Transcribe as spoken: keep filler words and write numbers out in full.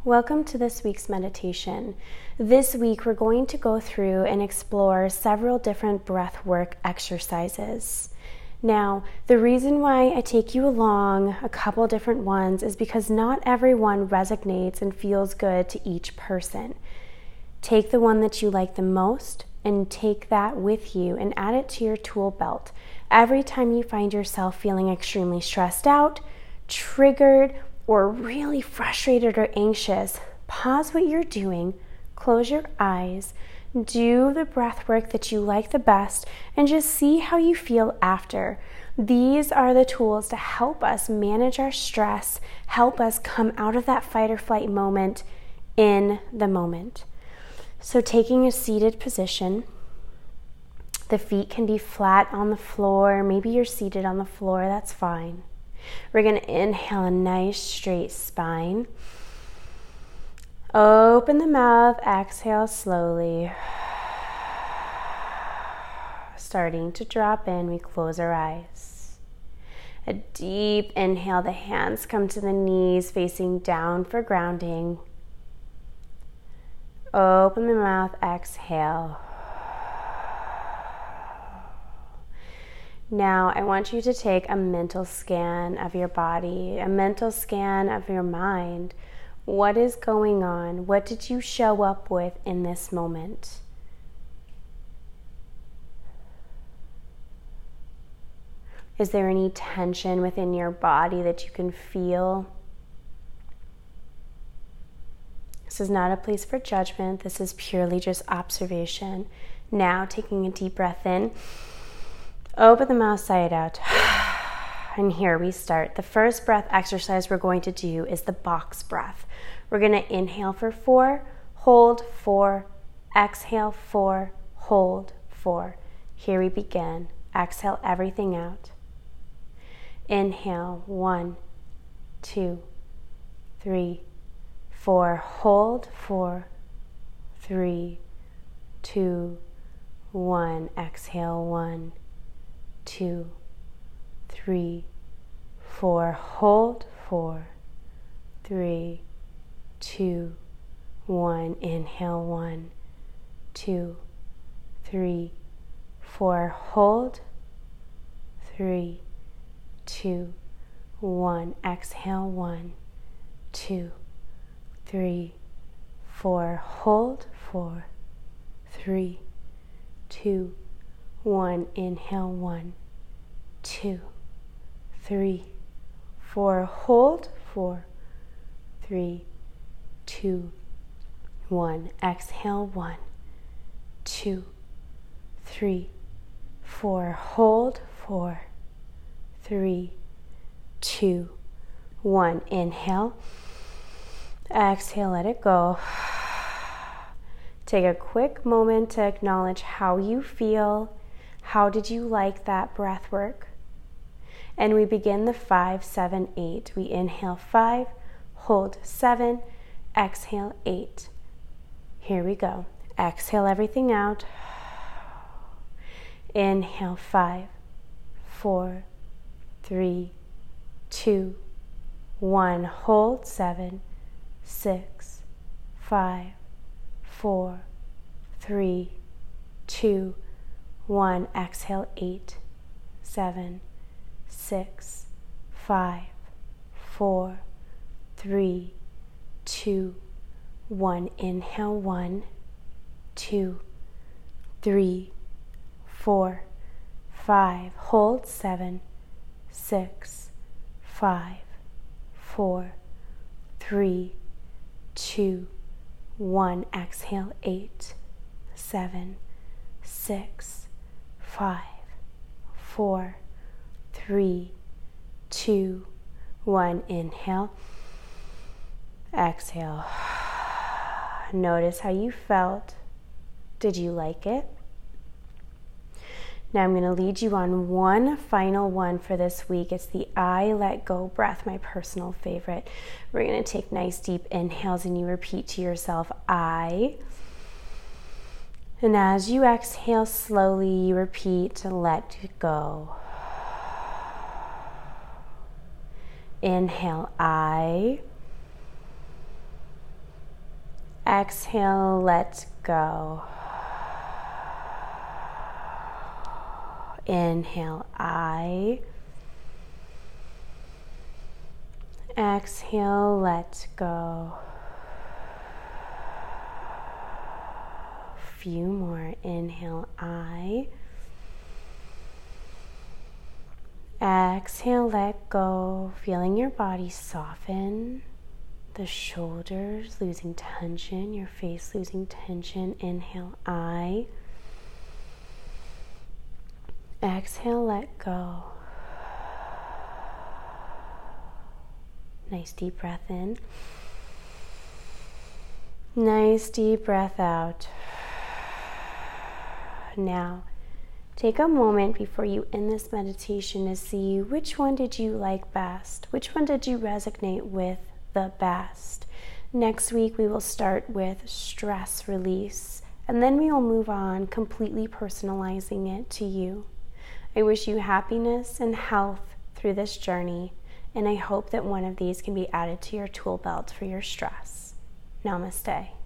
Welcome to this week's meditation. This week we're going to go through and explore several different breath work exercises. Now, the reason why I take you along a couple different ones is because not everyone resonates and feels good to each person. Take the one that you like the most and take that with you and add it to your tool belt. Every time you find yourself feeling extremely stressed out, triggered, or really frustrated or anxious, pause what you're doing, close your eyes, do the breath work that you like the best, and just see how you feel after. These are the tools to help us manage our stress, help us come out of that fight or flight moment in the moment. So taking a seated position, the feet can be flat on the floor, maybe you're seated on the floor, that's fine. We're going to inhale a nice straight spine. Open the mouth, exhale slowly. Starting to drop in, we close our eyes. A deep inhale, the hands come to the knees, facing down for grounding. Open the mouth, exhale. Now, I want you to take a mental scan of your body, a mental scan of your mind. What is going on? What did you show up with in this moment? Is there any tension within your body that you can feel? This is not a place for judgment. This is purely just observation. Now, taking a deep breath in. Open the mouth, sigh it out. And here we start. The first breath exercise we're going to do is the box breath. We're going to inhale for four, hold four, exhale four, hold four. Here we begin. Exhale everything out. Inhale, one, two, three, four. Hold, four, three, two, one. Exhale, one, two, three, four. Hold, four, three, two, one. Inhale, one, two, three, four. Hold, three, two, one. Exhale, one, two, three, four. Hold, four, three, two, one. Inhale, one, two, three, four. Hold, four, three, two, one. Exhale, one, two, three, four. Hold, four, three, two, one. Inhale, exhale, let it go. Take a quick moment to acknowledge how you feel. How did you like that breath work? And we begin the five, seven, eight. We inhale five, hold seven, exhale eight. Here we go. Exhale everything out. Inhale five, four, three, two, one. Hold seven, six, five, four, three, two, one. Exhale eight, seven, six, five, four, three, two, one. Inhale one, two, three, four, five. Hold seven, six, five, four, three, two, one. Exhale eight, seven, six, five, four, three, two, one. Inhale, exhale. Notice how you felt. Did you like it? Now I'm going to lead you on one final one for this week. It's the I let go breath, my personal favorite. We're going to take nice deep inhales and you repeat to yourself, I. And as you exhale slowly, you repeat, let go. Inhale, I. Exhale, let go. Inhale, I. Exhale, let go. Few more. Inhale, I. Exhale, let go. Feeling your body soften. The shoulders losing tension, your face losing tension. Inhale, I. Exhale, let go. Nice deep breath in. Nice deep breath out. Now, take a moment before you end this meditation to see which one did you like best? Which one did you resonate with the best? Next week, we will start with stress release, and then we will move on completely personalizing it to you. I wish you happiness and health through this journey, and I hope that one of these can be added to your tool belt for your stress. Namaste.